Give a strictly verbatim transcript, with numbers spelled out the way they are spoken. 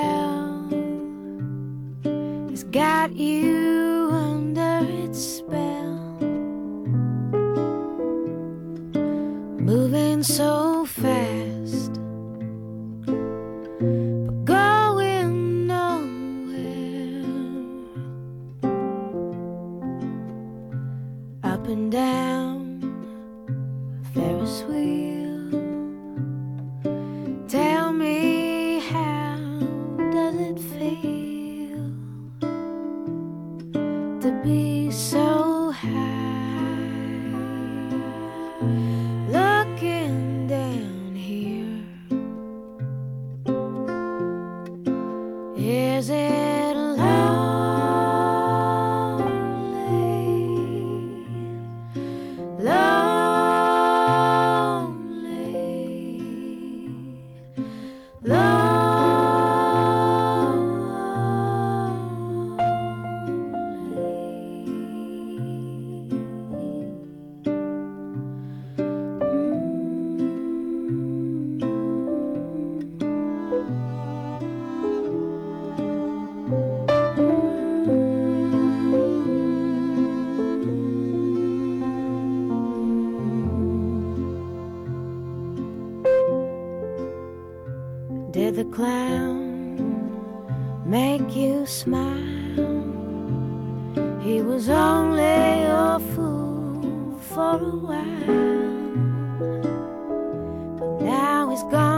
hell has got you under its spell, moving so fast, but going nowhere. Up and down a Ferris wheel. Tell me, how does it feel to be so high, looking down here? Is it lonely, lonely, lonely? Did the clown make you smile? He was only a fool for a while, but now he's gone.